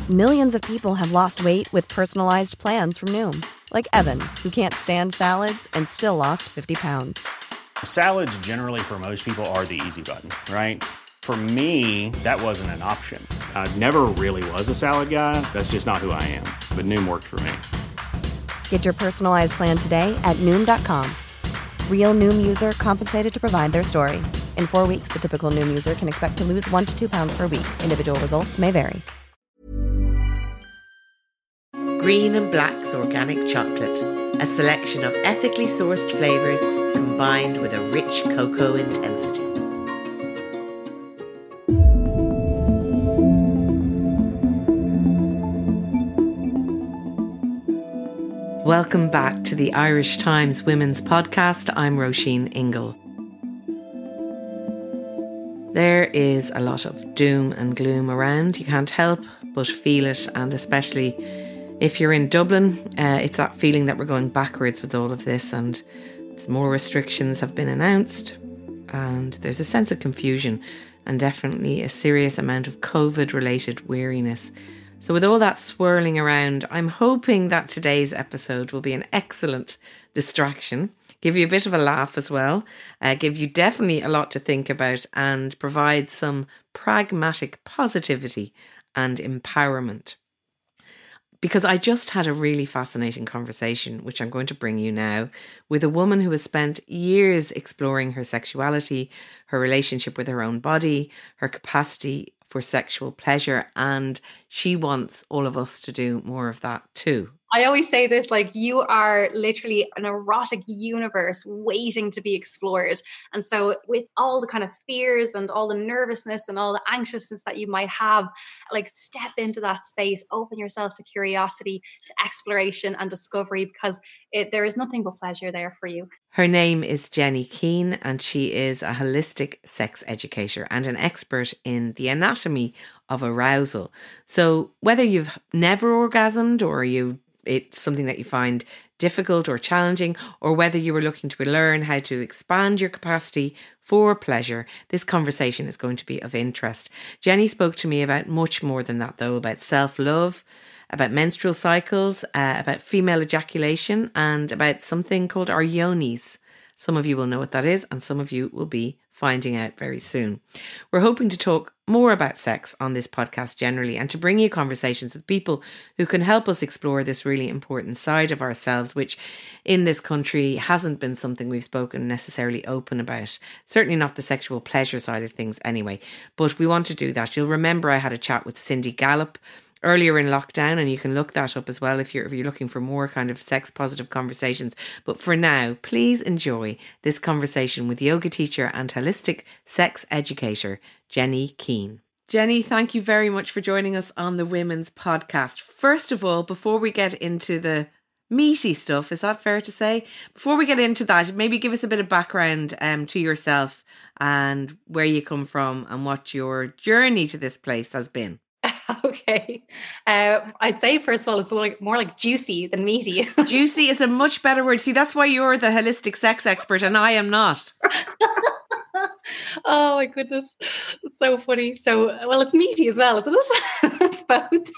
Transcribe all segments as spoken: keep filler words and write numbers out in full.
Millions of people have lost weight with personalized plans from Noom. Like Evan, who can't stand salads and still lost fifty pounds. Salads generally for most people are the easy button, right? For me, that wasn't an option. I never really was a salad guy. That's just not who I am. But Noom worked for me. Get your personalized plan today at Noom dot com. Real Noom user compensated to provide their story. In four weeks, the typical Noom user can expect to lose one to two pounds per week. Individual results may vary. Green and Black's Organic Chocolate, a selection of ethically sourced flavours combined with a rich cocoa intensity. Welcome back to the Irish Times Women's Podcast. I'm Roisin Ingle. There is a lot of doom and gloom around. You can't help but feel it, and especially if you're in Dublin, uh, it's that feeling that we're going backwards with all of this, and more restrictions have been announced, and there's a sense of confusion and definitely a serious amount of COVID-related weariness. So with all that swirling around, I'm hoping that today's episode will be an excellent distraction, give you a bit of a laugh as well, uh, give you definitely a lot to think about, and provide some pragmatic positivity and empowerment. Because I just had a really fascinating conversation, which I'm going to bring you now, with a woman who has spent years exploring her sexuality, her relationship with her own body, her capacity for sexual pleasure, and she wants all of us to do more of that too. I always say this, like, you are literally an erotic universe waiting to be explored. And so with all the kind of fears and all the nervousness and all the anxiousness that you might have, like, step into that space, open yourself to curiosity, to exploration and discovery, because it, there is nothing but pleasure there for you. Her name is Jenny Keane, and she is a holistic sex educator and an expert in the anatomy of arousal. So whether you've never orgasmed, or you it's something that you find difficult or challenging, or whether you were looking to learn how to expand your capacity for pleasure, this conversation is going to be of interest. Jenny spoke to me about much more than that, though, about self-love, about menstrual cycles, uh, about female ejaculation, and about something called our yonis. Some of you will know what that is, and some of you will be finding out very soon. We're hoping to talk more about sex on this podcast generally, and to bring you conversations with people who can help us explore this really important side of ourselves, which in this country hasn't been something we've spoken necessarily open about. Certainly not the sexual pleasure side of things anyway, but we want to do that. You'll remember I had a chat with Cindy Gallop earlier in lockdown, and you can look that up as well if you're if you're looking for more kind of sex positive conversations. But for now, please enjoy this conversation with yoga teacher and holistic sex educator Jenny Keane. Jenny, thank you very much for joining us on the Women's Podcast. First of all, before we get into the meaty stuff, is that fair to say? Before we get into that, maybe give us a bit of background um, to yourself and where you come from and what your journey to this place has been. Okay. Uh, I'd say, first of all, it's like, more like juicy than meaty. Juicy is a much better word. See, that's why you're the holistic sex expert and I am not. Oh my goodness. It's so funny. So, well, it's meaty as well, isn't it? It's both.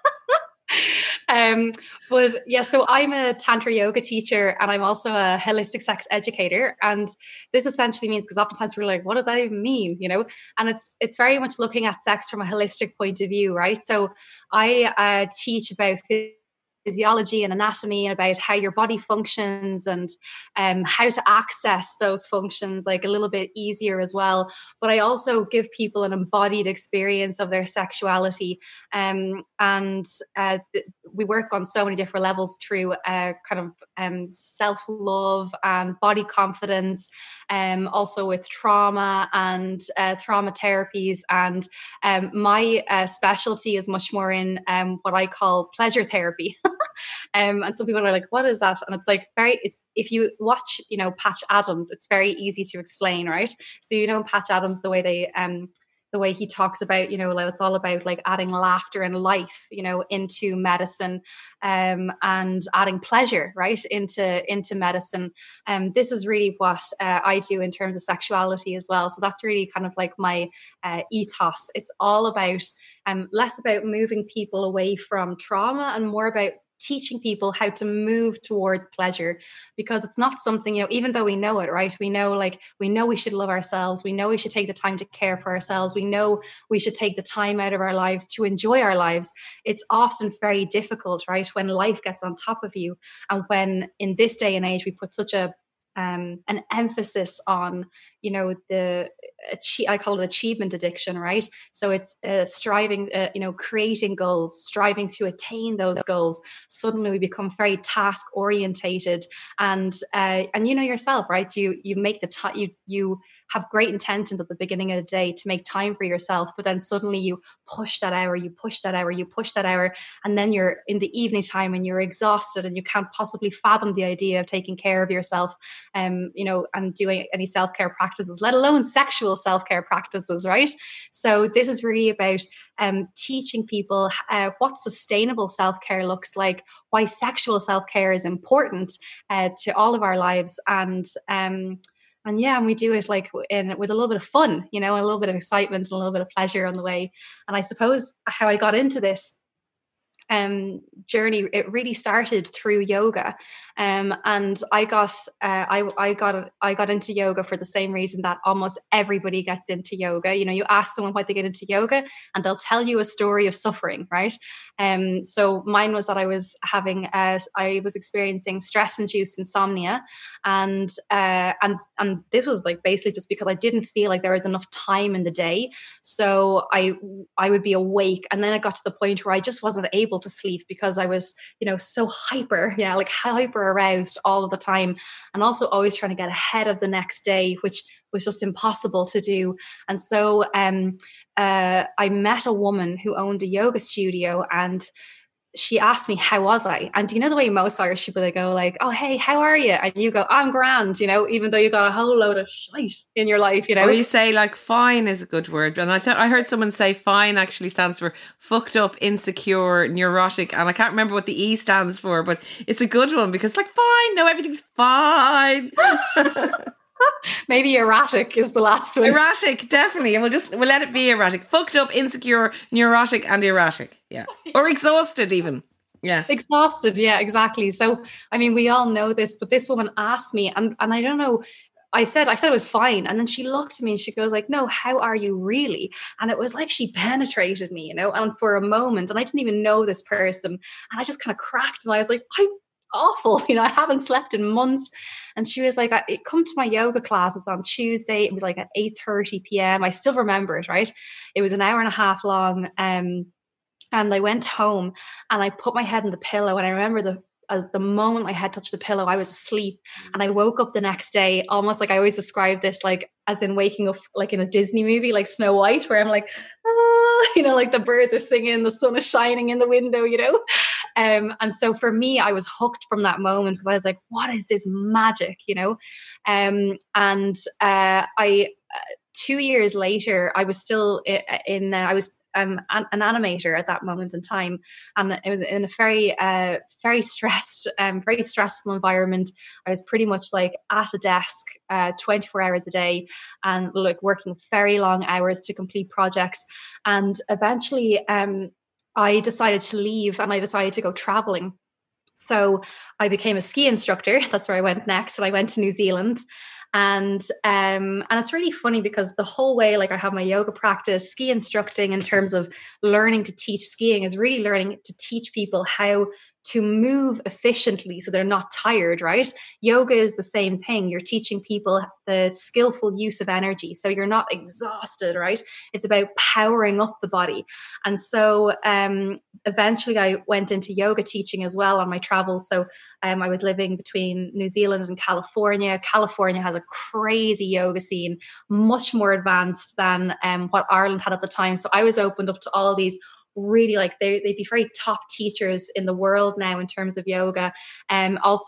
Um, but yeah, so I'm a Tantra yoga teacher, and I'm also a holistic sex educator. And this essentially means, because oftentimes we're like, what does that even mean? You know, and it's, it's very much looking at sex from a holistic point of view, right? So I uh, teach about physiology and anatomy, and about how your body functions, and um, how to access those functions like a little bit easier as well. But I also give people an embodied experience of their sexuality. Um, and uh, th- we work on so many different levels through uh, kind of um, self-love and body confidence, um, also with trauma and uh, trauma therapies. And um, my uh, specialty is much more in um, what I call pleasure therapy. Um, and some people are like, what is that? And it's like, very, it's, if you watch, you know, Patch Adams, it's very easy to explain, right? So, you know, Patch Adams, the way they, um, the way he talks about, you know, like it's all about like adding laughter and life, you know, into medicine, um, and adding pleasure, right, into into medicine. Um, this is really what uh, I do in terms of sexuality as well. So that's really kind of like my uh, ethos. It's all about um, less about moving people away from trauma and more about teaching people how to move towards pleasure, because it's not something, you know, even though we know it, right? We know, like, we know we should love ourselves. We know we should take the time to care for ourselves. We know we should take the time out of our lives to enjoy our lives. It's often very difficult, right? When life gets on top of you, and when in this day and age, we put such a Um, an emphasis on, you know, the, I call it achievement addiction, right? So it's uh, striving, uh, you know, creating goals, striving to attain those goals. Suddenly we become very task orientated, and uh, and you know yourself, right? You you make the time, you you have great intentions at the beginning of the day to make time for yourself, but then suddenly you push that hour, you push that hour, you push that hour, and then you're in the evening time and you're exhausted and you can't possibly fathom the idea of taking care of yourself, um, you know, and doing any self-care practices, let alone sexual self-care practices, right? So this is really about um, teaching people uh, what sustainable self-care looks like, why sexual self-care is important uh, to all of our lives, and um, And yeah, and we do it like in with a little bit of fun, you know, a little bit of excitement and a little bit of pleasure on the way. And I suppose how I got into this um, journey, it really started through yoga. Um, and I got, uh, I, I got, I got into yoga for the same reason that almost everybody gets into yoga. You know, you ask someone why they get into yoga and they'll tell you a story of suffering, right? Um, so mine was that I was having, uh, I was experiencing stress-induced insomnia, and, uh, and, and this was like basically just because I didn't feel like there was enough time in the day. So I, I would be awake, and then it got to the point where I just wasn't able to sleep because I was, you know, so hyper, yeah, like hyper aroused all of the time, and also always trying to get ahead of the next day, which was just impossible to do. And so um, uh, I met a woman who owned a yoga studio, and she asked me, how was I? And do you know the way most Irish people, they go like, oh, hey, how are you? And you go, I'm grand, you know, even though you got a whole load of shite in your life, you know. Or you say like fine is a good word. And I thought I heard someone say fine actually stands for fucked up, insecure, neurotic. And I can't remember what the E stands for, but it's a good one because like fine, no, everything's fine. Maybe erratic is the last one. Erratic, definitely. And we'll just, we'll let it be erratic. Fucked up, insecure, neurotic and erratic. Yeah. Or exhausted even. Yeah. Exhausted. Yeah, exactly. So, I mean, we all know this, but this woman asked me, and, and I don't know, I said, I said it was fine. And then she looked at me and she goes like, no, how are you really? And it was like she penetrated me, you know, and for a moment, and I didn't even know this person. And I just kind of cracked, and I was like, I'm awful, you know, I haven't slept in months. And she was like, I, come to my yoga classes on Tuesday. It was like at eight thirty p.m. I still remember it, right? It was an hour and a half long. Um, and I went home and I put my head in the pillow, and I remember the as the moment my head touched the pillow, I was asleep. And I woke up the next day, almost like I always describe this, like as in waking up like in a Disney movie, like Snow White, where I'm like, oh, you know, like the birds are singing, the sun is shining in the window, you know? Um, and so for me, I was hooked from that moment, because I was like, what is this magic, you know? Um, and uh, I, uh, two years later, I was still in, in uh, I was Um, an, an animator at that moment in time, and it was in a very, uh, very stressed, um, very stressful environment. I was pretty much like at a desk, uh, twenty-four hours a day, and like working very long hours to complete projects. And eventually, um, I decided to leave, and I decided to go traveling. So I became a ski instructor. That's where I went next, and I went to New Zealand. And um, and it's really funny because the whole way, like I have my yoga practice, ski instructing in terms of learning to teach skiing is really learning to teach people how to move efficiently so they're not tired, right? Yoga is the same thing. You're teaching people the skillful use of energy, so you're not exhausted, right? It's about powering up the body. And so um, eventually I went into yoga teaching as well on my travels. So um, I was living between New Zealand and California. California has a crazy yoga scene, much more advanced than um, what Ireland had at the time. So I was opened up to all these really, like they, they'd be very top teachers in the world now in terms of yoga, and um, also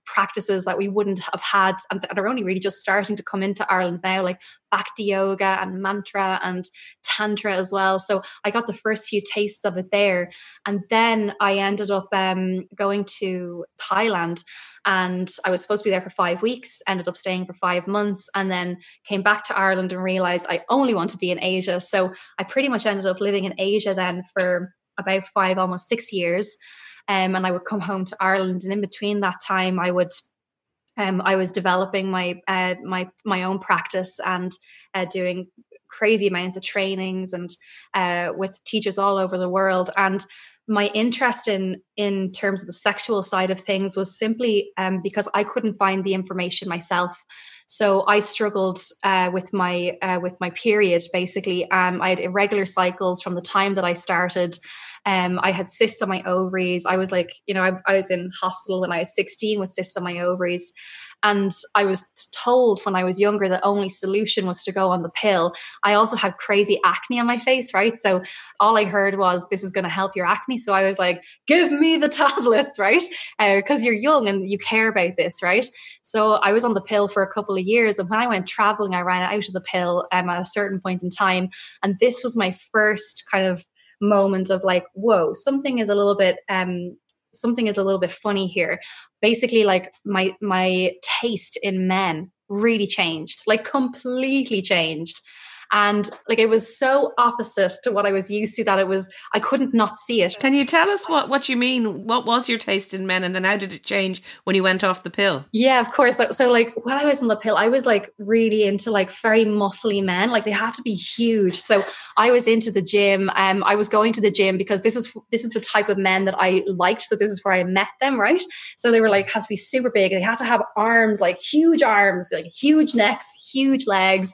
practices that we wouldn't have had and that are only really just starting to come into Ireland now, like Bhakti yoga and mantra and tantra as well. So I got the first few tastes of it there. And then I ended up um, going to Thailand, and I was supposed to be there for five weeks, ended up staying for five months, and then came back to Ireland and realized I only want to be in Asia. So I pretty much ended up living in Asia then for about five, almost six years. Um, and I would come home to Ireland. And in between that time, I would Um, I was developing my uh, my my own practice and uh, doing crazy amounts of trainings and uh, with teachers all over the world. And my interest in in terms of the sexual side of things was simply um, because I couldn't find the information myself. So I struggled uh, with my uh, with my period. Basically, um, I had irregular cycles from the time that I started. Um, I had cysts on my ovaries. I was like, you know, I, I was in hospital when I was sixteen with cysts on my ovaries. And I was told when I was younger the only solution was to go on the pill. I also had crazy acne on my face, right? So all I heard was, this is going to help your acne. So I was like, give me the tablets, right? Because uh, you're young and you care about this, right? So I was on the pill for a couple of years. And when I went traveling, I ran out of the pill um, at a certain point in time. And this was my first kind of moment of like, whoa, something is a little bit um something is a little bit funny here. Basically, like my my taste in men really changed, like completely changed. And like it was so opposite to what I was used to that it was, I couldn't not see it. Can you tell us what, what you mean? What was your taste in men, and then how did it change when you went off the pill? Yeah, of course. So, so like when I was on the pill, I was like really into like very muscly men. Like they had to be huge. So I was into the gym. Um, I was going to the gym because this is this is the type of men that I liked. So this is where I met them, right? So they were like, had to be super big. They had to have arms, like huge arms, like huge necks, huge legs.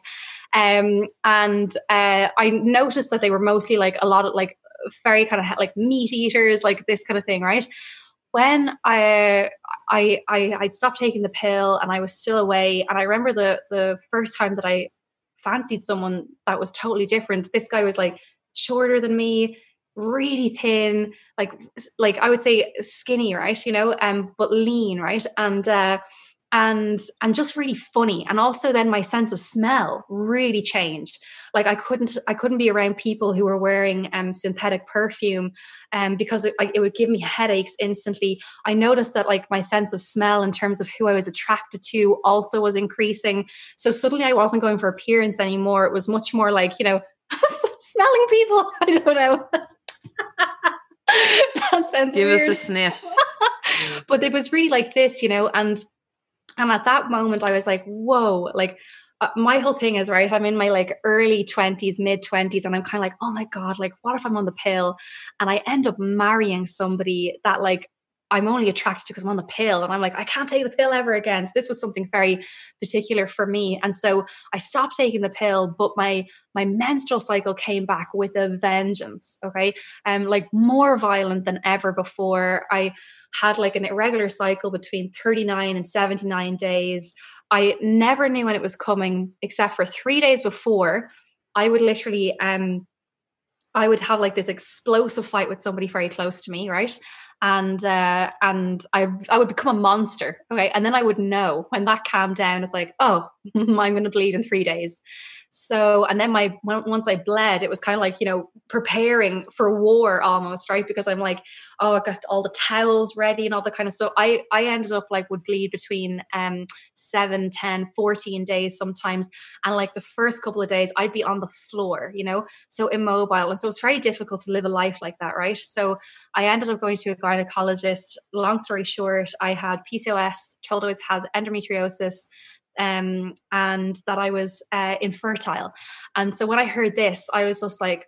Um, and uh, I noticed that they were mostly like a lot of like very kind of like meat eaters, like this kind of thing, right? When I I I I'd stopped taking the pill and I was still away, and I remember the the first time that I fancied someone that was totally different. This guy was like shorter than me, really thin, like like I would say skinny, right? You know, um, but lean, right? And uh, and and just really funny. And also then my sense of smell really changed. Like I couldn't I couldn't be around people who were wearing um synthetic perfume um because it, like, it would give me headaches instantly. I noticed that like my sense of smell in terms of who I was attracted to also was increasing. So suddenly I wasn't going for appearance anymore. It was much more like, you know, smelling people. I don't know. That sounds Give weird. us a sniff. But it was really like this, you know, and And at that moment, I was like, whoa, like uh, my whole thing is, right, I'm in my like early twenties, mid twenties, and I'm kind of like, oh my God, like what if I'm on the pill and I end up marrying somebody that like I'm only attracted to because I'm on the pill, and I'm like, I can't take the pill ever again. So this was something very particular for me. And so I stopped taking the pill, but my my menstrual cycle came back with a vengeance. Okay. Um, like more violent than ever before. I had like an irregular cycle between thirty-nine and seventy-nine days. I never knew when it was coming, except for three days before. I would literally um I would have like this explosive fight with somebody very close to me, right? And uh, and I I would become a monster, okay? And then I would know when that calmed down. It's like, oh, I'm going to bleed in three days. So, and then my once I bled, it was kind of like, you know, preparing for war almost, right? Because I'm like, oh, I got all the towels ready and all the kind of stuff. I I ended up like would bleed between um seven, ten, fourteen days sometimes, and like the first couple of days I'd be on the floor, you know, so immobile, and so it's very difficult to live a life like that, right? So I ended up going to a gynecologist. Long story short, I had P C O S, told I was had endometriosis, um, and that I was uh, infertile. And so when I heard this, I was just like,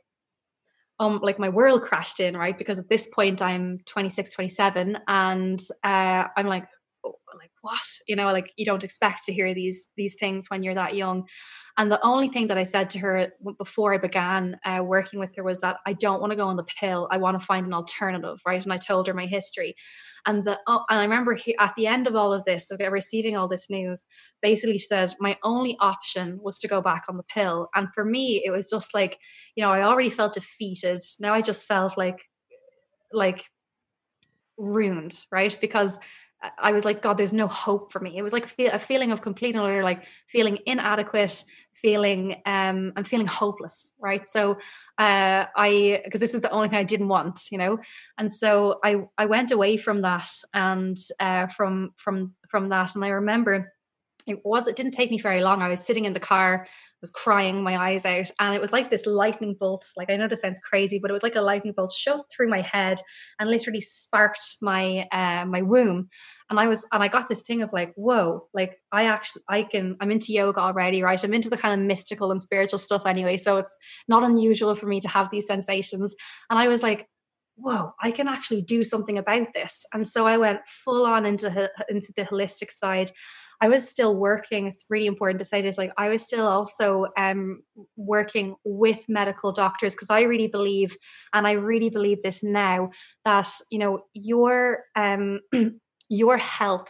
um, like my world crashed in, right? Because at this point I'm twenty-six, twenty-seven, and uh, I'm like, oh, like what? You know, like you don't expect to hear these these things when you're that young. And the only thing that I said to her before I began uh, working with her was that I don't want to go on the pill. I want to find an alternative, right? And I told her my history. And the oh, and I remember he, at the end of all of this, okay, receiving all this news, basically she said my only option was to go back on the pill. And for me, it was just like, you know, I already felt defeated. Now I just felt like, like ruined, right? Because I was like, God, there's no hope for me. It was like a, feel, a feeling of complete and utter, like feeling inadequate, feeling, um, I'm feeling hopeless. Right. So, uh, I, cause this is the only thing I didn't want, you know? And so I, I went away from that and, uh, from, from, from that. And I remember it was, it didn't take me very long. I was sitting in the car, was crying my eyes out, and it was like this lightning bolt. Like, I know this sounds crazy, but it was like a lightning bolt shot through my head and literally sparked my uh, my womb. And I was, and I got this thing of like, whoa, like I actually, I can, I'm into yoga already, right? I'm into the kind of mystical and spiritual stuff anyway, so it's not unusual for me to have these sensations. And I was like, whoa, I can actually do something about this. And so I went full on into into the holistic side. I was still working. It's really important to say this. Like, I was still also um, working with medical doctors, because I really believe, and I really believe this now, that, you know, your um, your health,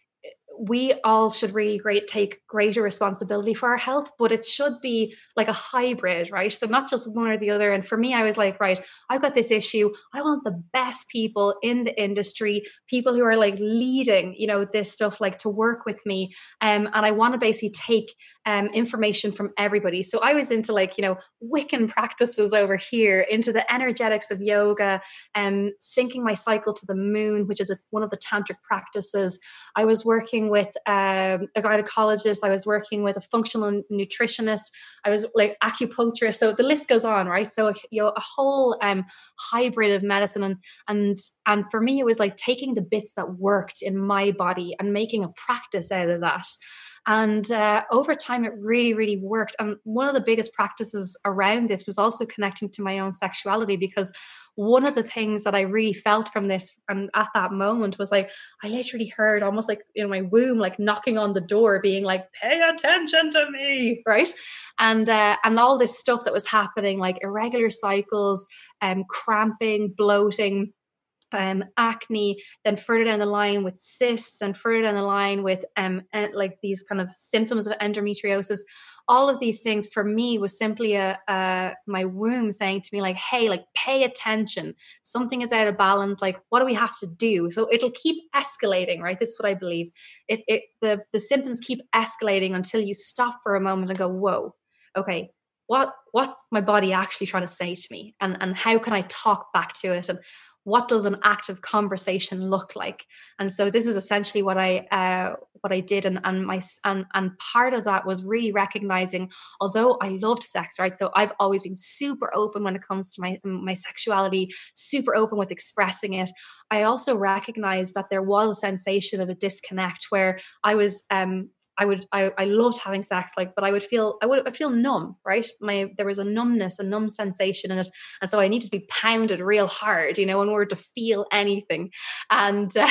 we all should really great take greater responsibility for our health, but it should be like a hybrid, right? So not just one or the other. And for me, I was like, right, I've got this issue. I want the best people in the industry, people who are like leading, you know, this stuff, like to work with me. Um, and I want to basically take um, information from everybody. So I was into like, you know, Wiccan practices over here, into the energetics of yoga, and um, syncing my cycle to the moon, which is a, one of the tantric practices. I was working with um, a gynecologist. I was working with a functional nutritionist. I was like acupuncturist. So the list goes on, right? So, you know, a whole um, hybrid of medicine. And, and, and for me, it was like taking the bits that worked in my body and making a practice out of that. And uh, over time, it really, really worked. And one of the biggest practices around this was also connecting to my own sexuality, because one of the things that I really felt from this, and at that moment, was like, I literally heard almost like in my womb, like knocking on the door, being like, pay attention to me, right? And uh, and all this stuff that was happening, like irregular cycles, um, cramping, bloating, Um, acne, then further down the line with cysts, and further down the line with um, en- like these kind of symptoms of endometriosis. All of these things for me was simply a, a my womb saying to me like, hey, like pay attention. Something is out of balance. Like, what do we have to do? So it'll keep escalating, right? This is what I believe. It, it the the symptoms keep escalating until you stop for a moment and go, whoa, okay, what what's my body actually trying to say to me, and and how can I talk back to it, and what does an active conversation look like? And so this is essentially what I uh, what I did, and and my and and part of that was really recognizing, although I loved sex, right? So I've always been super open when it comes to my my sexuality, super open with expressing it. I also recognized that there was a sensation of a disconnect where I was um I would, I, I loved having sex, like, but I would feel, I would, I'd feel numb, right? My, there was a numbness, a numb sensation in it. And so I needed to be pounded real hard, you know, in order to feel anything. And uh,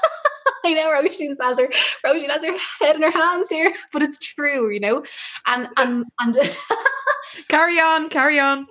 I know Roisin has her, Roisin has her head in her hands here, but it's true, you know, and, and, and carry on, carry on.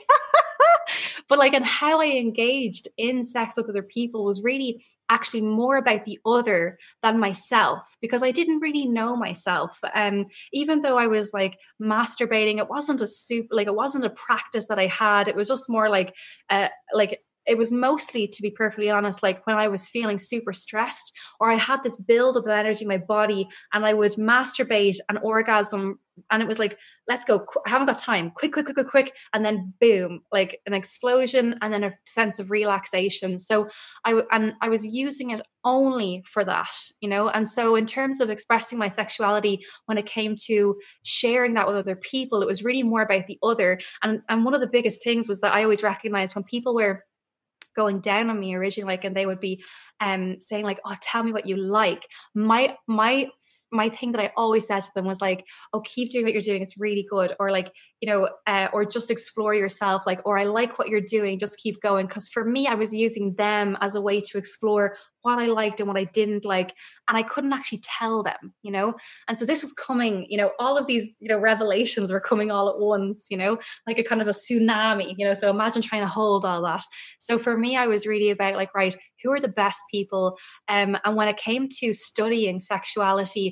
But like, and how I engaged in sex with other people was really actually more about the other than myself, because I didn't really know myself. Um, even though I was like masturbating, it wasn't a super, like it wasn't a practice that I had. It was just more like, uh, like it was mostly, to be perfectly honest, like when I was feeling super stressed, or I had this buildup of energy in my body, and I would masturbate and orgasm. And it was like, let's go. I haven't got time. Quick, quick, quick, quick, quick. And then boom, like an explosion, and then a sense of relaxation. So I, and I was using it only for that, you know? And so in terms of expressing my sexuality, when it came to sharing that with other people, it was really more about the other. And, and one of the biggest things was that I always recognized when people were going down on me originally, like, and they would be um saying like, oh, tell me what you like. My, my, my thing that I always said to them was like, oh, keep doing what you're doing. It's really good. Or like, you know, uh, or just explore yourself. Like, or I like what you're doing. Just keep going. Because for me, I was using them as a way to explore what I liked and what I didn't like. And I couldn't actually tell them, you know? And so this was coming, you know, all of these, you know, revelations were coming all at once, you know, like a kind of a tsunami, you know? So imagine trying to hold all that. So for me, I was really about like, right, who are the best people? Um, and when it came to studying sexuality,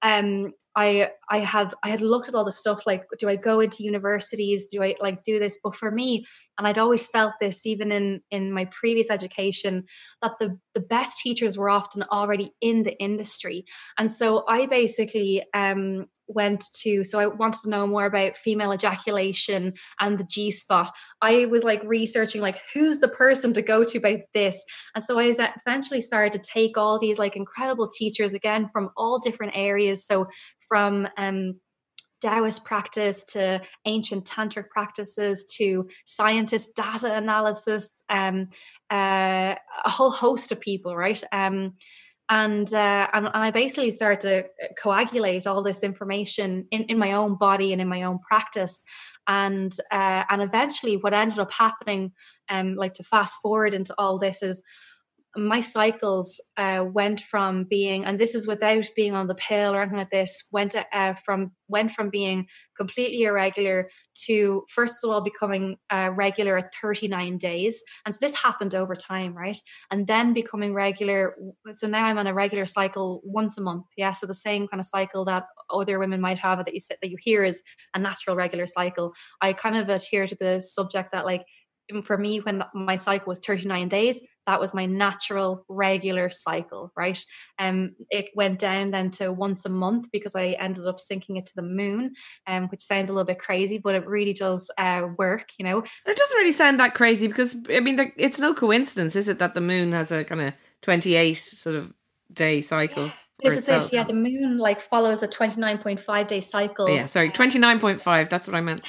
um, I I had I had looked at all the stuff like, do I go into universities? Do I like do this? But for me, and I'd always felt this even in in my previous education, that the the best teachers were often already in the industry. And so I basically um, went to, so I wanted to know more about female ejaculation and the G-spot. I was like researching like, who's the person to go to about this? And so I eventually started to take all these like incredible teachers, again, from all different areas. So from um, Taoist practice to ancient tantric practices to scientist data analysis, um, uh, a whole host of people, right? Um, and, uh, and and I basically started to coagulate all this information in, in my own body and in my own practice. And uh, and eventually, what ended up happening, um, like to fast forward into all this, is my cycles uh, went from being, and this is without being on the pill or anything like this, went uh, from went from being completely irregular to, first of all, becoming uh, regular at thirty-nine days. And so this happened over time, right? And then becoming regular. So now I'm on a regular cycle once a month. Yeah. So the same kind of cycle that other women might have, that you that you hear is a natural regular cycle. I kind of adhere to the subject that, like, for me, when my cycle was thirty-nine days, that was my natural regular cycle, right? Um, it went down then to once a month because I ended up syncing it to the moon, um, which sounds a little bit crazy, but it really does uh, work, you know. It doesn't really sound that crazy because, I mean, it's no coincidence, is it, that the moon has a kind of twenty-eight sort of day cycle? This is it, yeah. The moon like follows a twenty-nine point five day cycle. Oh, yeah, sorry, twenty-nine point five, that's what I meant.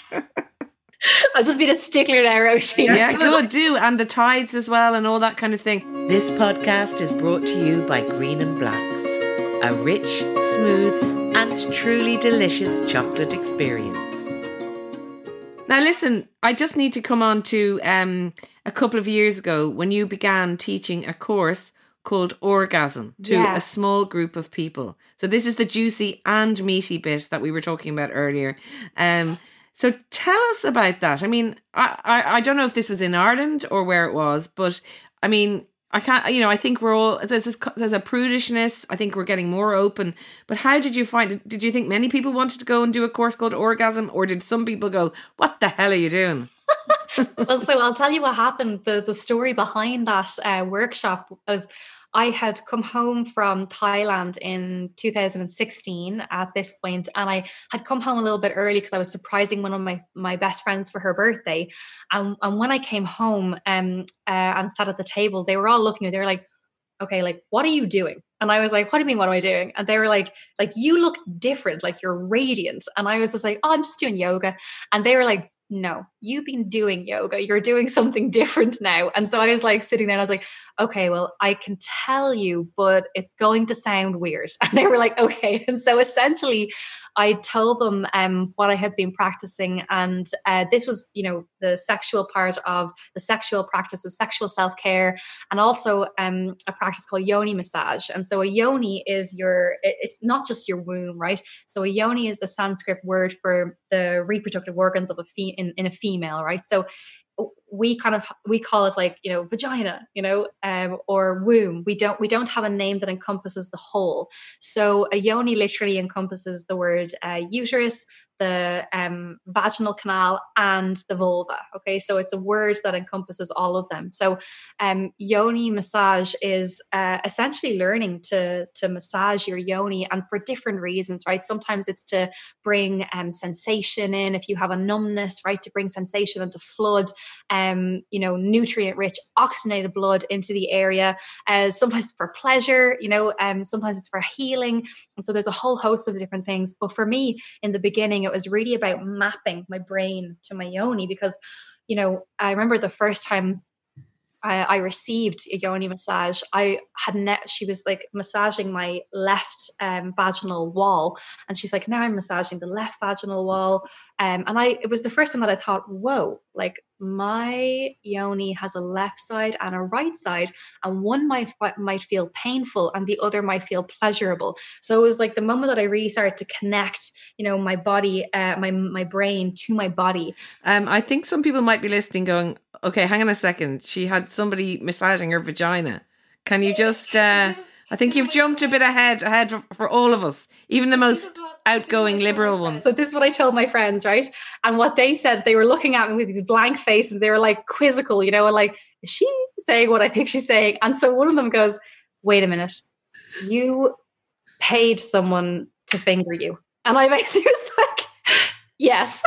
I'll just be a stickler now, Roisin. Yeah, good, do. And the tides as well and all that kind of thing. This podcast is brought to you by Green and Blacks. A rich, smooth and truly delicious chocolate experience. Now listen, I just need to come on to um, a couple of years ago when you began teaching a course called Orgasm to yeah. a small group of people. So this is the juicy and meaty bit that we were talking about earlier. Um So tell us about that. I mean, I, I, I don't know if this was in Ireland or where it was, but I mean, I can't, you know, I think we're all, there's this, there's a prudishness. I think we're getting more open. But how did you find it? Did you think many people wanted to go and do a course called Orgasm, or did some people go, what the hell are you doing? Well, so I'll tell you what happened. The, the story behind that uh, workshop was, I had come home from Thailand in two thousand sixteen at this point, and I had come home a little bit early because I was surprising one of my, my best friends for her birthday. And, and when I came home um, uh, and sat at the table, they were all looking at me. They were like, okay, like, what are you doing? And I was like, what do you mean, what am I doing? And they were like, like, you look different, like you're radiant. And I was just like, oh, I'm just doing yoga. And they were like, no, you've been doing yoga. You're doing something different now. And so I was like sitting there and I was like, okay, well, I can tell you, but it's going to sound weird. And they were like, okay. And so essentially I told them um, what I had been practicing. And uh, this was, you know, the sexual part of the sexual practices, sexual self-care, and also um, a practice called yoni massage. And so a yoni is your, it's not just your womb, right? So a yoni is the Sanskrit word for the reproductive organs of a fe- in, in a female, right? So we kind of, we call it like, you know, vagina, you know, um, or womb. We don't, we don't have a name that encompasses the whole. So a yoni literally encompasses the word uh, uterus, the um, vaginal canal, and the vulva. Okay. So it's a word that encompasses all of them. So um, yoni massage is uh, essentially learning to, to massage your yoni, and for different reasons, right? Sometimes it's to bring um, sensation in. If you have a numbness, right, to bring sensation and to flood Um, you know, nutrient-rich, oxygenated blood into the area. Uh, sometimes it's for pleasure, you know, um, sometimes it's for healing. And so there's a whole host of different things. But for me, in the beginning, it was really about mapping my brain to my yoni, because, you know, I remember the first time I, I received a yoni massage, I had ne- she was like massaging my left um, vaginal wall, and she's like, now I'm massaging the left vaginal wall. Um, and I, it was the first time that I thought, whoa, like my yoni has a left side and a right side, and one might might feel painful and the other might feel pleasurable. So it was like the moment that I really started to connect, you know, my body, uh, my my brain to my body. Um, I think some people might be listening going, okay, hang on a second. She had somebody massaging her vagina. Can you just, uh, I think you've jumped a bit ahead ahead for, for all of us, even the most outgoing liberal ones. So this is what I told my friends, right? And what they said, they were looking at me with these blank faces. They were like quizzical, you know, and like, is she saying what I think she's saying? And so one of them goes, wait a minute, you paid someone to finger you. And I basically was like, yes.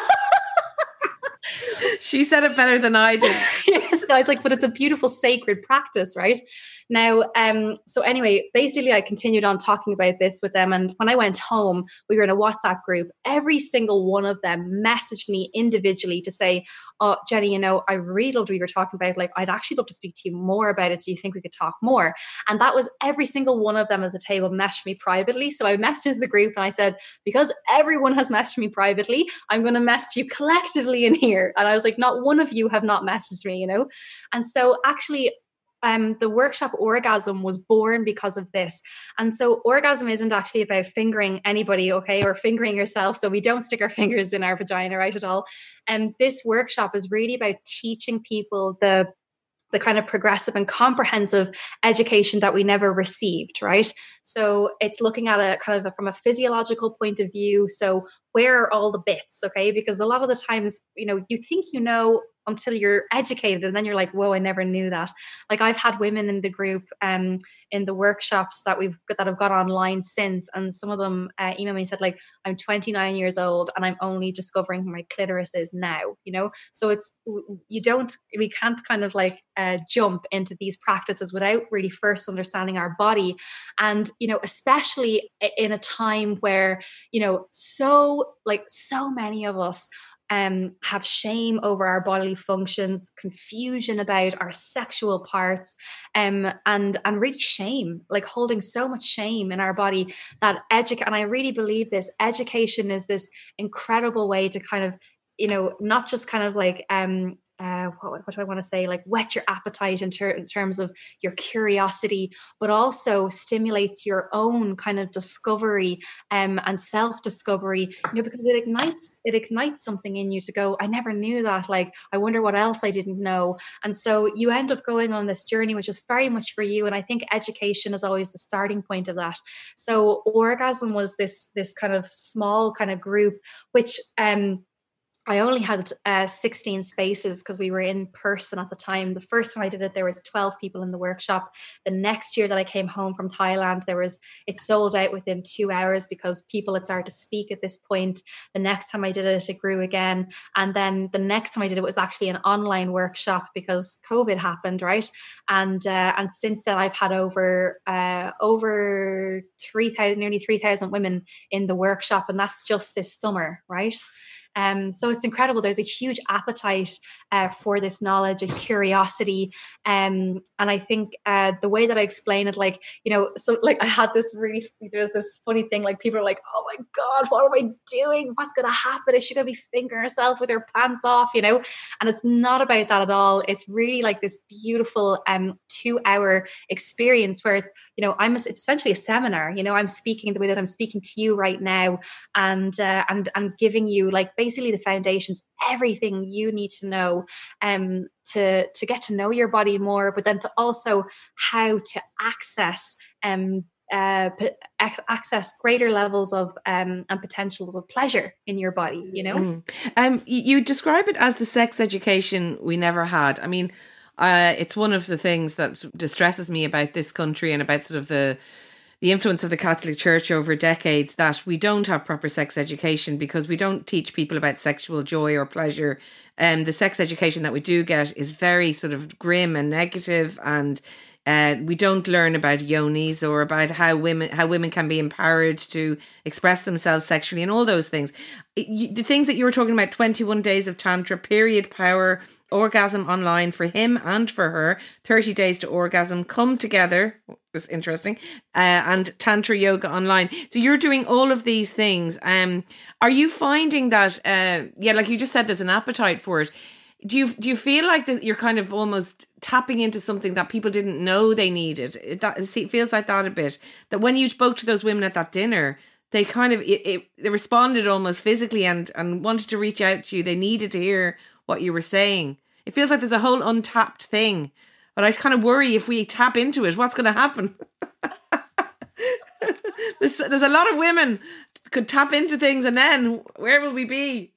She said it better than I did. Yes, I was like, but it's a beautiful sacred practice, right? Now, um, so anyway, basically I continued on talking about this with them. And when I went home, we were in a WhatsApp group. Every single one of them messaged me individually to say, oh, Jenny, you know, I really loved what you were talking about. Like, I'd actually love to speak to you more about it. Do you think we could talk more? And that was every single one of them at the table messaged me privately. So I messaged the group and I said, because everyone has messaged me privately, I'm going to message you collectively in here. And I was like, not one of you have not messaged me, you know? And so actually, Um, the workshop Orgasm was born because of this. And so orgasm isn't actually about fingering anybody, okay, or fingering yourself. So we don't stick our fingers in our vagina, right, at all. And this workshop is really about teaching people the the kind of progressive and comprehensive education that we never received, right? So it's looking at it kind of from a physiological point of view. So where are all the bits, okay? Because a lot of the times, you know, you think you know until you're educated, and then you're like, whoa, I never knew that. Like I've had women in the group, um, in the workshops that we've got, that have got online since, and some of them uh, emailed me and said, like, I'm twenty-nine years old and I'm only discovering who my clitoris is now, you know? So it's, you don't, we can't kind of like uh, jump into these practices without really first understanding our body. And, you know, especially in a time where, you know, so like so many of us Um, have shame over our bodily functions, confusion about our sexual parts, um, and and really shame, like holding so much shame in our body that educate. And I really believe this education is this incredible way to kind of, you know, not just kind of like um. Uh, what, what do I want to say? Like whet your appetite in, ter- in terms of your curiosity, but also stimulates your own kind of discovery um, and self-discovery, you know, because it ignites, it ignites something in you to go, I never knew that. Like, I wonder what else I didn't know. And so you end up going on this journey, which is very much for you. And I think education is always the starting point of that. So Orgasm was this, this kind of small kind of group, which, um, I only had uh, sixteen spaces because we were in person at the time. The first time I did it, there was twelve people in the workshop. The next year that I came home from Thailand, there was, it sold out within two hours because people had started to speak at this point. The next time I did it, it grew again. And then the next time I did it was actually an online workshop because COVID happened, right? And uh, and since then I've had over uh, over three thousand, nearly three thousand women in the workshop, and that's just this summer, right? Um, so it's incredible. There's a huge appetite uh, for this knowledge, a curiosity. Um, and I think uh, the way that I explain it, like, you know, so like I had this really, there's this funny thing, like people are like, oh my God, what am I doing? What's going to happen? Is she going to be fingering herself with her pants off, you know? And it's not about that at all. It's really like this beautiful um, two hour experience where it's, you know, I'm a, it's essentially a seminar, you know, I'm speaking the way that I'm speaking to you right now, and, uh, and, and giving you like basically the foundations, everything you need to know um, to, to get to know your body more, but then to also how to access um, uh, p- access greater levels of um, and potentials of pleasure in your body, you know? Mm. Um, you describe it as the sex education we never had. I mean, uh, it's one of the things that distresses me about this country and about sort of the the influence of the Catholic Church over decades, that we don't have proper sex education because we don't teach people about sexual joy or pleasure. Um, the sex education that we do get is very sort of grim and negative, and uh, we don't learn about yonis or about how women how women can be empowered to express themselves sexually and all those things. It, you, the things that you were talking about, twenty-one days of Tantra, period power, Orgasm online for him and for her, thirty days to orgasm, come together. That's interesting. Uh, and Tantra yoga online. So you're doing all of these things. Um, are you finding that, uh, yeah, like you just said, there's an appetite for it. Do you do you feel like that you're kind of almost tapping into something that people didn't know they needed? It, that, it feels like that a bit. That when you spoke to those women at that dinner, they kind of, it, it, they responded almost physically and, and wanted to reach out to you. They needed to hear what you were saying. It feels like there's a whole untapped thing, but I kind of worry if we tap into it, what's going to happen? there's, there's a lot of women could tap into things, and then where will we be?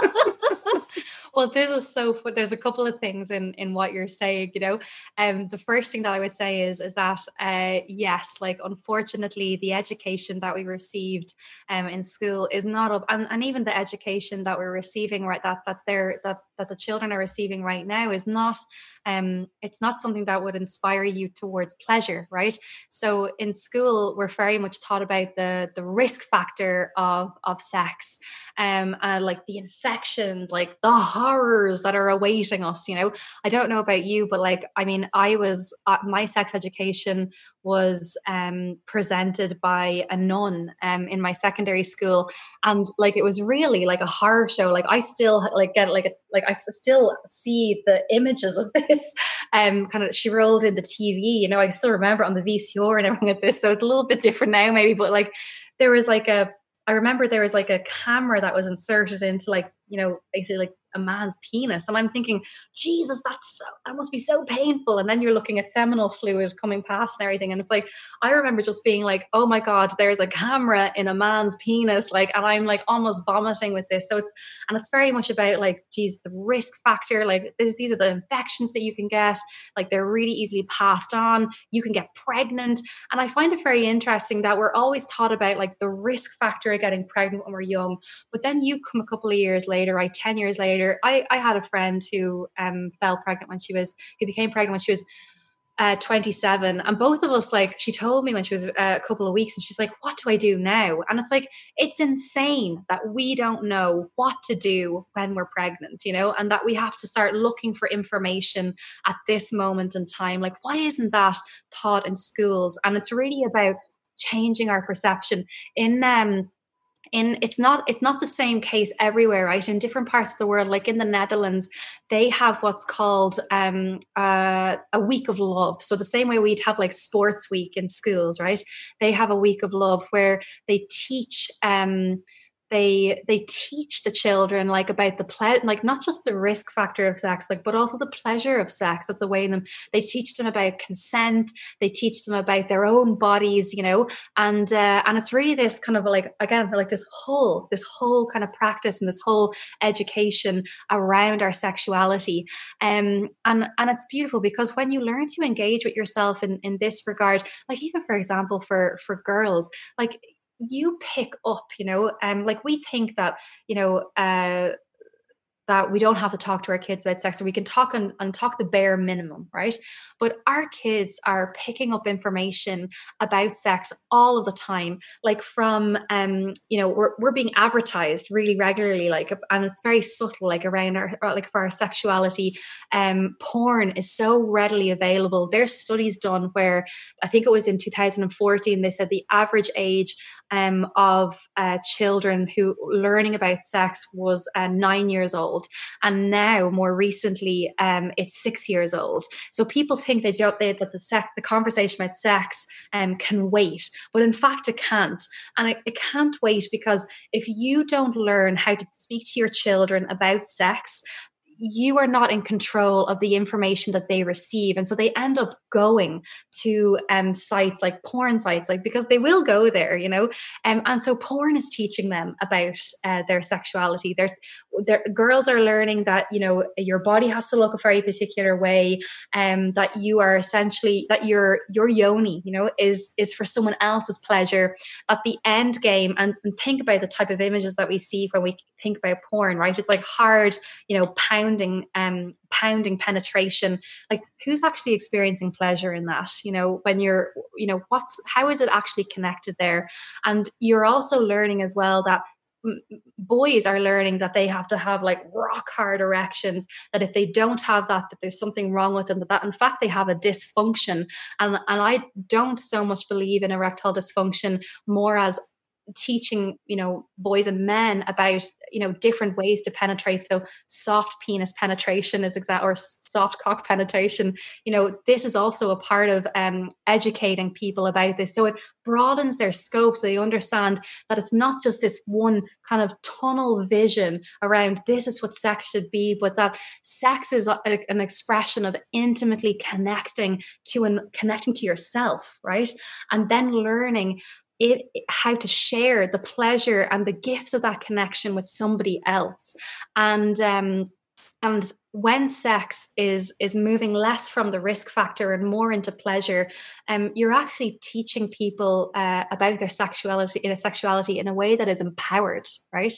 Well, this is so fun. There's a couple of things in in what you're saying, you know. Um, the first thing that I would say is is that uh, yes, like unfortunately, the education that we received um in school is not up, and, and even the education that we're receiving right that that they're that that the children are receiving right now is not um it's not something that would inspire you towards pleasure, right? So in school, we're very much taught about the the risk factor of of sex, um, and like the infections, like the horrors that are awaiting us. You know, I don't know about you, but like, I mean, I was uh, my sex education was um, presented by a nun um, in my secondary school, and like it was really like a horror show. Like I still like get like a, like I still see the images of this. Um, kind of she rolled in the T V. You know, I still remember on the V C R and everything like this. So it's a little bit different now, maybe, but like there was like a. I remember there was like a camera that was inserted into like, you know, basically like a man's penis. And I'm thinking, Jesus, that's so, that must be so painful. And then you're looking at seminal fluid coming past and everything. And it's like, I remember just being like, oh my God, there's a camera in a man's penis. Like, and I'm like almost vomiting with this. So it's, and it's very much about like, geez, the risk factor, like this, these are the infections that you can get. Like they're really easily passed on. You can get pregnant. And I find it very interesting that we're always taught about like the risk factor of getting pregnant when we're young. But then you come a couple of years later, right? ten years later, I, I had a friend who um, fell pregnant when she was, who became pregnant when she was uh, twenty-seven. And both of us, like, she told me when she was uh, a couple of weeks, and she's like, what do I do now? And it's like, it's insane that we don't know what to do when we're pregnant, you know, and that we have to start looking for information at this moment in time. Like, why isn't that taught in schools? And it's really about changing our perception in um in it's not it's not the same case everywhere, right? In different parts of the world, like in the Netherlands, they have what's called um uh, a week of love. So the same way we'd have like sports week in schools, right? They have a week of love where they teach um they they teach the children like about the ple- like not just the risk factor of sex, like but also the pleasure of sex. That's a way in them. They teach them about consent. They teach them about their own bodies, you know, and uh, and it's really this kind of like, again, like this whole this whole kind of practice and this whole education around our sexuality, um, and and it's beautiful because when you learn to engage with yourself in in this regard, like even for example for for girls, like you pick up, you know, um, like we think that, you know, uh, that we don't have to talk to our kids about sex, or we can talk and, and talk the bare minimum, right? But our kids are picking up information about sex all of the time, like from, um, you know, we're, we're being advertised really regularly, like, and it's very subtle, like around our, like for our sexuality. Um, porn is so readily available. There's studies done where I think it was in two thousand fourteen, they said the average age um, of uh, children who learning about sex was uh, nine years old. And now, more recently, um, it's six years old. So people think they don't, they, that the sex, the conversation about sex um, can wait, but in fact it can't. And it, it can't wait because if you don't learn how to speak to your children about sex, you are not in control of the information that they receive. And so they end up going to um, sites like porn sites, like because they will go there, you know. Um, and so porn is teaching them about uh, their sexuality. They're, they're, girls are learning that, you know, your body has to look a very particular way, um, that you are essentially, that your your yoni, you know, is, is for someone else's pleasure, at the end game. And, and think about the type of images that we see when we think about porn, right? It's like hard, you know, pound Pounding, um, pounding penetration. Like, who's actually experiencing pleasure in that? You know, when you're, you know, what's, how is it actually connected there? And you're also learning as well that boys are learning that they have to have like rock hard erections, that if they don't have that, that there's something wrong with them, that, that in fact they have a dysfunction. And, and I don't so much believe in erectile dysfunction more as teaching, you know, boys and men about, you know, different ways to penetrate. So soft penis penetration is exact, or soft cock penetration. You know, this is also a part of um, educating people about this. So it broadens their scope, so they understand that it's not just this one kind of tunnel vision around this is what sex should be, but that sex is a, an expression of intimately connecting to and connecting to yourself, right? And then learning it, how to share the pleasure and the gifts of that connection with somebody else. And, um, and when sex is is moving less from the risk factor and more into pleasure, um, you're actually teaching people uh, about their sexuality in a sexuality in a way that is empowered, right?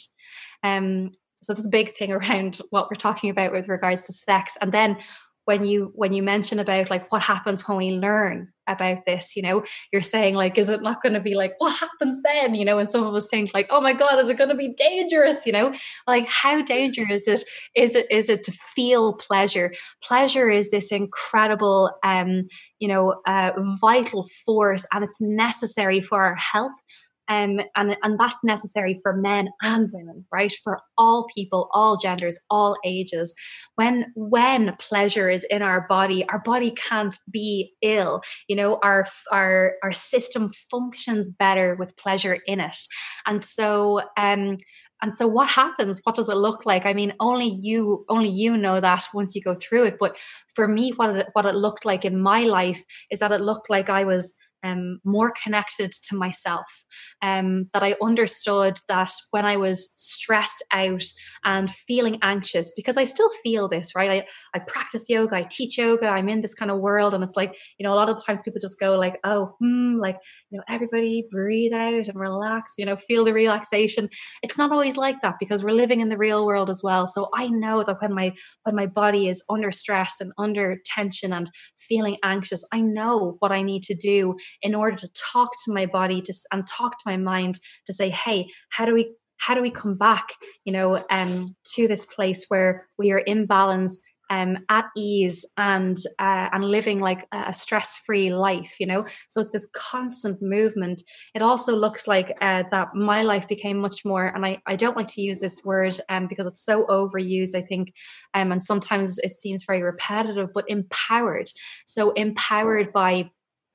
Um, so it's a big thing around what we're talking about with regards to sex. And then when you when you mention about like what happens when we learn about this, you know, you're saying like, is it not going to be like, what happens then? You know, and some of us think like, oh my God, is it going to be dangerous? You know, like how dangerous is it? Is it is it to feel pleasure? Pleasure is this incredible, um, you know, uh, vital force, and it's necessary for our health. Um, and, and that's necessary for men and women, right? For all people, all genders, all ages. When when pleasure is in our body, our body can't be ill. You know, our our our system functions better with pleasure in it. And so, um, and so, what happens? What does it look like? I mean, only you only you know that once you go through it. But for me, what it, what it looked like in my life is that it looked like I was Um, more connected to myself, um, that I understood that when I was stressed out and feeling anxious, because I still feel this, right? I, I practice yoga, I teach yoga, I'm in this kind of world. And it's like, you know, a lot of the times people just go like, oh, hmm, like, you know, everybody breathe out and relax, you know, feel the relaxation. It's not always like that because we're living in the real world as well. So I know that when my, when my body is under stress and under tension and feeling anxious, I know what I need to do in order to talk to my body to, and talk to my mind to say, hey, how do we how do we come back, you know, um, to this place where we are in balance, um, at ease, and uh, and living like a stress-free life, you know? So it's this constant movement. It also looks like uh, that my life became much more, and I, I don't like to use this word um, because it's so overused, I think, um, and sometimes it seems very repetitive, but empowered. So empowered by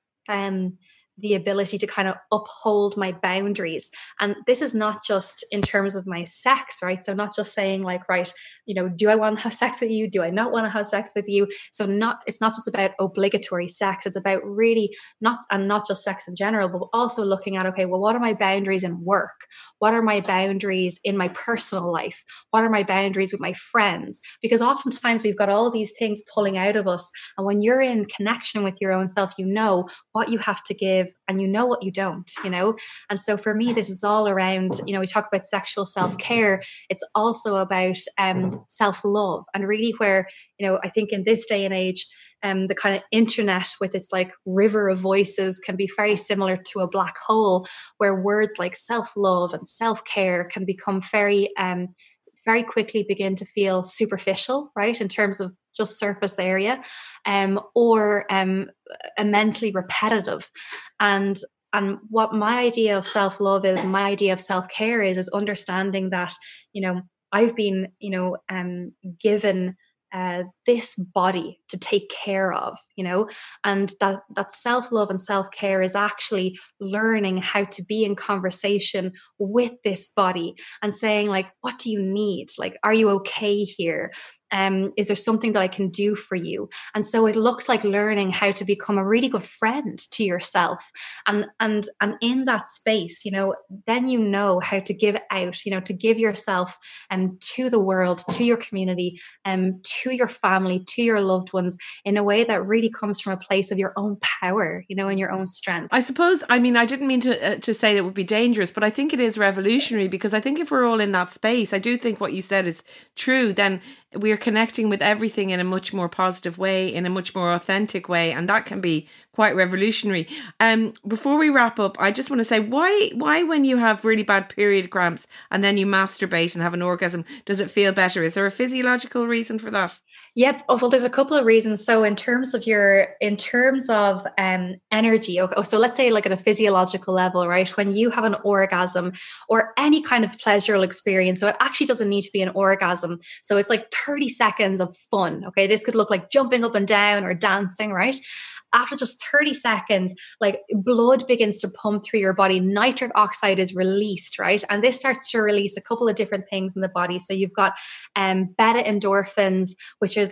um, the ability to kind of uphold my boundaries. And this is not just in terms of my sex, right? So not just saying like, right, you know, do I want to have sex with you? Do I not want to have sex with you? So not, it's not just about obligatory sex. It's about really not, and not just sex in general, but also looking at, okay, well, what are my boundaries in work? What are my boundaries in my personal life? What are my boundaries with my friends? Because oftentimes we've got all these things pulling out of us. And when you're in connection with your own self, you know what you have to give and you know what you don't, you know? And so for me, this is all around, you know, we talk about sexual self-care. It's also about um, self-love, and really where, you know, I think in this day and age, um, the kind of internet with its like river of voices can be very similar to a black hole, where words like self-love and self-care can become very, um, very quickly begin to feel superficial, right? In terms of just surface area, um, or um, immensely repetitive. And and what my idea of self-love is, my idea of self-care is, is understanding that, you know, I've been, you know, um, given uh, this body to take care of, you know, and that that self-love and self-care is actually learning how to be in conversation with this body and saying like, what do you need? Like, are you okay here? Um, is there something that I can do for you? And so it looks like learning how to become a really good friend to yourself. And and and in that space, you know, then you know how to give out, you know, to give yourself um, to the world, to your community, um, to your family, to your loved ones in a way that really comes from a place of your own power, you know, and your own strength. I suppose, I mean, I didn't mean to uh, to say that it would be dangerous, but I think it is revolutionary, because I think if we're all in that space, I do think what you said is true, then we're connecting with everything in a much more positive way, in a much more authentic way, and that can be quite revolutionary. Um, before we wrap up, I just want to say, why why when you have really bad period cramps and then you masturbate and have an orgasm, does it feel better? Is there a physiological reason for that? Yep. Oh, well, there's a couple of reasons. So in terms of your, in terms of um, energy, okay, so let's say like at a physiological level, right? When you have an orgasm or any kind of pleasurable experience, so it actually doesn't need to be an orgasm. So it's like thirty seconds of fun. Okay. This could look like jumping up and down or dancing, right? After just thirty seconds, like blood begins to pump through your body, nitric oxide is released, right? And this starts to release a couple of different things in the body. So you've got um, beta endorphins, which is like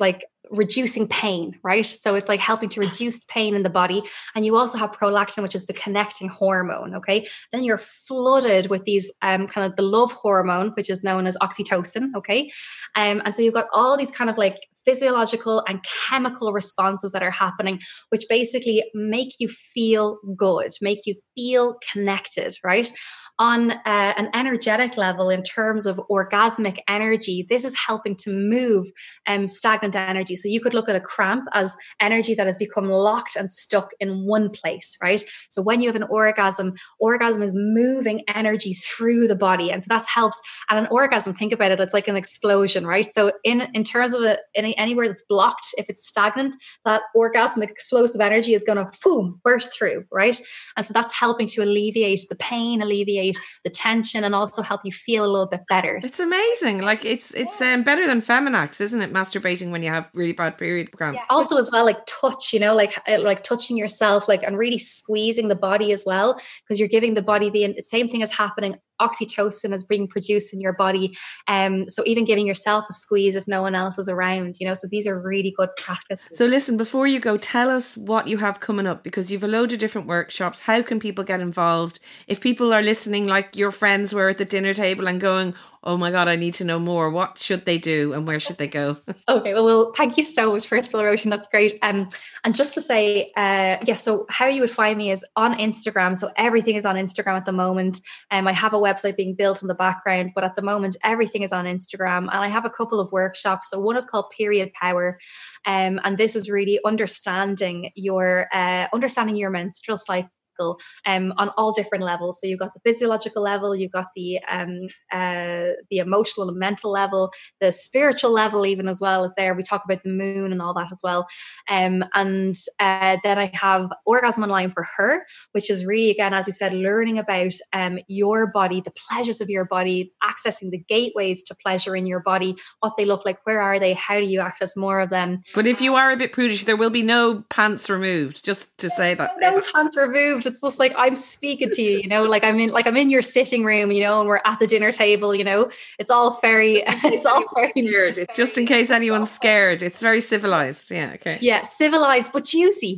reducing pain, right? So it's like helping to reduce pain in the body. And you also have prolactin, which is the connecting hormone. Okay. Then you're flooded with these um, kind of the love hormone, which is known as oxytocin. Okay. Um, and so you've got all these kind of like physiological and chemical responses that are happening, which basically make you feel good, make you feel connected, right? On uh, an energetic level, in terms of orgasmic energy, this is helping to move um, stagnant energy. So you could look at a cramp as energy that has become locked and stuck in one place, right? So when you have an orgasm, orgasm is moving energy through the body. And so that helps. And an orgasm, think about it, it's like an explosion, right? So in, in terms of a, any, anywhere that's blocked, if it's stagnant, that orgasmic explosive energy is going to boom, burst through, right? And so that's helping to alleviate the pain, alleviate the tension, and also help you feel a little bit better. It's amazing. Like it's it's um, better than Feminax, isn't it? Masturbating when you have really bad period cramps. Yeah. Also, as well, like touch, you know, like like touching yourself, like and really squeezing the body as well, because you're giving the body the same thing is happening. Oxytocin is being produced in your body. Um, so even giving yourself a squeeze if no one else is around, you know, so these are really good practices. So listen, before you go, tell us what you have coming up, because you've a load of different workshops. How can people get involved? If people are listening, like your friends were at the dinner table and going, oh my God, I need to know more, what should they do and where should they go? Okay, well, well, thank you so much, first of all, Roisin. That's great. Um, and just to say, uh, yeah, so how you would find me is on Instagram. So everything is on Instagram at the moment. Um, I have a website being built in the background, but at the moment, everything is on Instagram. And I have a couple of workshops. So one is called Period Power. Um, and this is really understanding your, uh, understanding your menstrual cycle. Um, on all different levels. So you've got the physiological level, you've got the um, uh, the emotional and mental level, the spiritual level even as well is there. We talk about the moon and all that as well. Um, and uh, then I have Orgasm Online for Her, which is really, again, as we said, learning about um, your body, the pleasures of your body, accessing the gateways to pleasure in your body, what they look like, where are they, how do you access more of them. But if you are a bit prudish, there will be no pants removed, just to say that. No pants removed. It's just like I'm speaking to you, you know, like I'm in like I'm in your sitting room, you know, and we're at the dinner table, you know. It's all very it's all very weird. Just in case anyone's scared. It's very civilized. Yeah, okay. Yeah, civilized but juicy.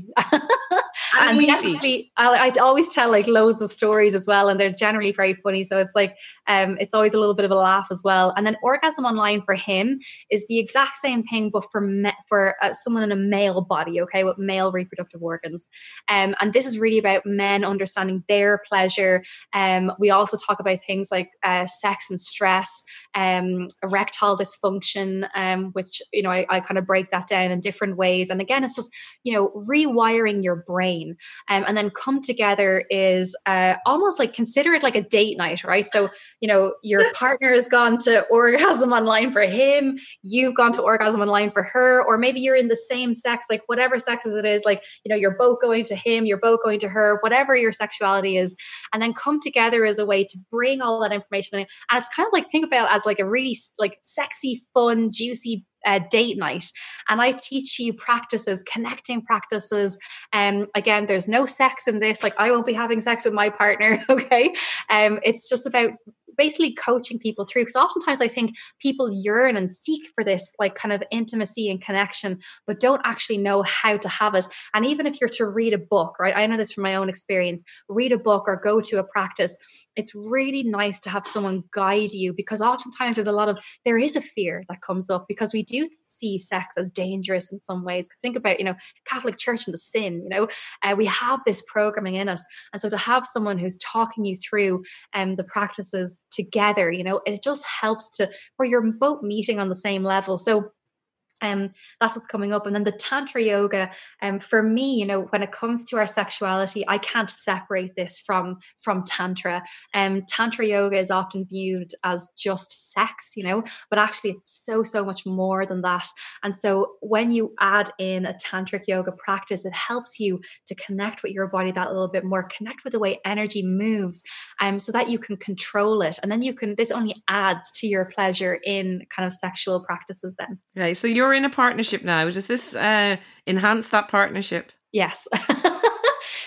And, and definitely I, I always tell like loads of stories as well, and they're generally very funny. So it's like um it's always a little bit of a laugh as well. And then Orgasm Online for Him is the exact same thing, but for me, for uh, someone in a male body, okay, with male reproductive organs. Um, and this is really about men understanding their pleasure. Um, we also talk about things like uh, sex and stress, um, erectile dysfunction, um, which, you know, I, I kind of break that down in different ways. And again, it's just, you know, rewiring your brain. Um, and then Come Together is uh, almost like, consider it like a date night, right? So, you know, your partner has gone to Orgasm Online for him, you've gone to Orgasm Online for her, or maybe you're in the same sex, like whatever sexes it is, like, you know, you're both going to him, you're both going to her, whatever your sexuality is, and then come together as a way to bring all that information in. And it's kind of like, think about it as like a really like sexy, fun, juicy Uh, date night. And I teach you practices, connecting practices. Um, again, there's no sex in this. Like I won't be having sex with my partner. Okay. Um, it's just about basically coaching people through, because oftentimes I think people yearn and seek for this like kind of intimacy and connection, but don't actually know how to have it. And even if you're to read a book, right? I know this from my own experience, read a book or go to a practice, it's really nice to have someone guide you, because oftentimes there's a lot of, there is a fear that comes up because we do see sex as dangerous in some ways. Think about, you know, Catholic Church and the sin, you know, uh, we have this programming in us. And so to have someone who's talking you through um, the practices together, you know, it just helps to, where you're both meeting on the same level. So Um, that's what's coming up. And then the Tantra yoga, um, for me, you know, when it comes to our sexuality, I can't separate this from, from Tantra. Um, Tantra yoga is often viewed as just sex, you know, but actually it's so, so much more than that. And so when you add in a tantric yoga practice, it helps you to connect with your body that little bit more, connect with the way energy moves, um, so that you can control it. And then you can, this only adds to your pleasure in kind of sexual practices then. Right. So you're in a partnership now. Does this uh, enhance that partnership? Yes.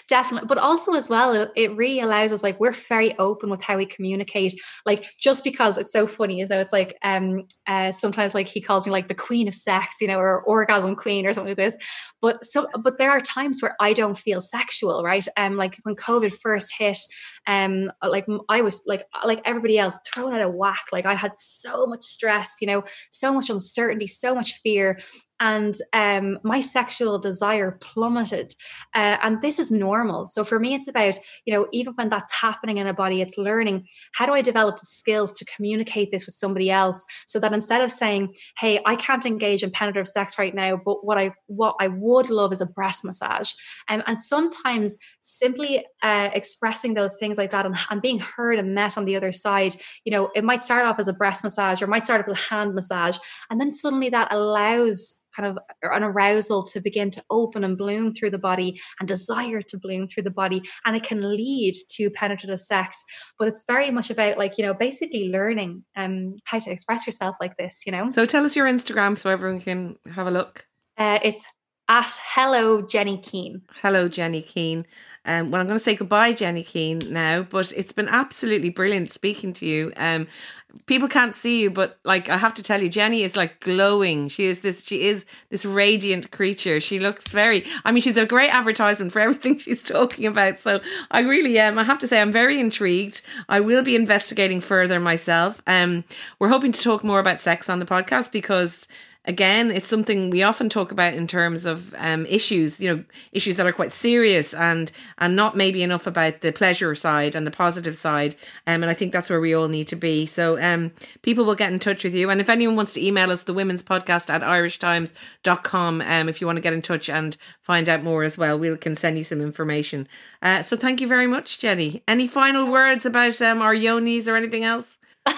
Definitely. But also as well, it, it really allows us, like, we're very open with how we communicate. Like, just because it's so funny, as though it's like, um, uh, sometimes like he calls me like the queen of sex, you know, or orgasm queen or something like this. But so, but there are times where I don't feel sexual, right? Um, like when COVID first hit, um, like I was like, like everybody else thrown out of whack. Like I had so much stress, you know, so much uncertainty, so much fear. And um, my sexual desire plummeted. Uh, and this is normal. So for me, it's about, you know, even when that's happening in a body, it's learning, how do I develop the skills to communicate this with somebody else, so that instead of saying, hey, I can't engage in penetrative sex right now, but what I what I would love is a breast massage. Um, and sometimes simply uh, expressing those things like that, and, and being heard and met on the other side, you know, it might start off as a breast massage, or might start off with a hand massage. And then suddenly that allows kind of an arousal to begin to open and bloom through the body, and desire to bloom through the body. And it can lead to penetrative sex. But it's very much about, like, you know, basically learning um, how to express yourself like this, you know. So tell us your Instagram so everyone can have a look. Uh, it's at Hello Jenny Keane. Hello Jenny Keane. Um, well, I'm going to say goodbye, Jenny Keane, now, but it's been absolutely brilliant speaking to you. Um, people can't see you, but like I have to tell you, Jenny is like glowing. She is this. She is this radiant creature. She looks very. I mean, she's a great advertisement for everything she's talking about. So I really am. Um, I have to say, I'm very intrigued. I will be investigating further myself. Um, we're hoping to talk more about sex on the podcast because, again, it's something we often talk about in terms of um, issues, you know, issues that are quite serious, and and not maybe enough about the pleasure side and the positive side. Um, and I think that's where we all need to be. So um, people will get in touch with you. And if anyone wants to email us, the women's podcast at irish times dot com, um, if you want to get in touch and find out more as well, we can send you some information. Uh, so thank you very much, Jenny. Any final words about um, our yonis or anything else?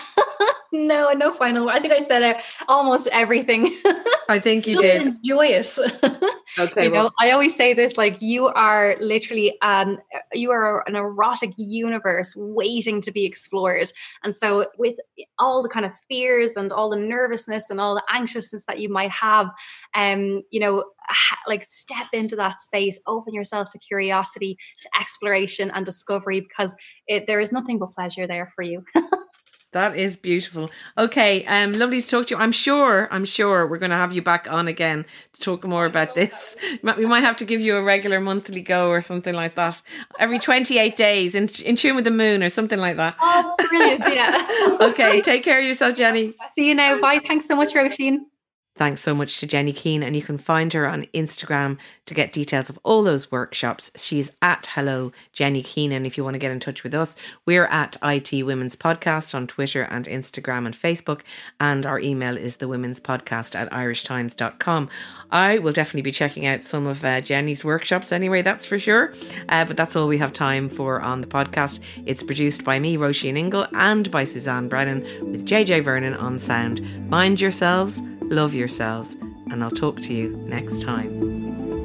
No, no final word. I think I said uh, almost everything. I think you Just did. Enjoy it. Okay. You know, well. I always say this, like, you are literally an you are an erotic universe waiting to be explored. And so with all the kind of fears and all the nervousness and all the anxiousness that you might have, um, you know, ha- like step into that space, open yourself to curiosity, to exploration and discovery, because it, there is nothing but pleasure there for you. That is beautiful. Okay, um, lovely to talk to you. I'm sure, I'm sure we're going to have you back on again to talk more about this. We might have to give you a regular monthly go or something like that. Every twenty-eight days, in, in tune with the moon or something like that. Oh, brilliant, yeah. Okay, take care of yourself, Jenny. See you now. Bye. Thanks so much, Roisin. Thanks so much to Jenny Keane, and you can find her on Instagram to get details of all those workshops. She's at Hello Jenny Keane, and if you want to get in touch with us, we're at I T Women's Podcast on Twitter and Instagram and Facebook, and our email is the women's podcast at irish times dot com. I will definitely be checking out some of uh, Jenny's workshops anyway, that's for sure, uh, but that's all we have time for on the podcast. It's produced by me, Roisin Ingle, and by Suzanne Brennan, with J J Vernon on sound. Mind yourselves, love yourselves, and I'll talk to you next time.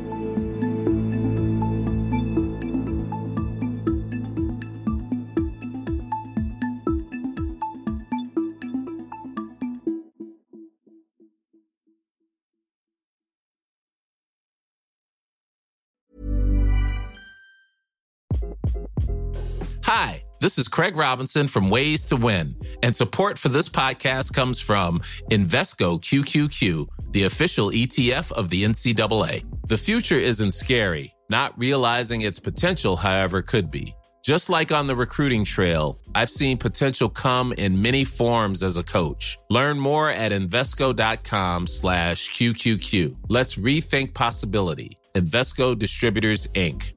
Hi, this is Craig Robinson from Ways to Win, and support for this podcast comes from Invesco Q Q Q, the official E T F of the N C double A. The future isn't scary. Not realizing its potential, however, could be. Just like on the recruiting trail, I've seen potential come in many forms as a coach. Learn more at Invesco.com slash QQQ. Let's rethink possibility. Invesco Distributors, Incorporated.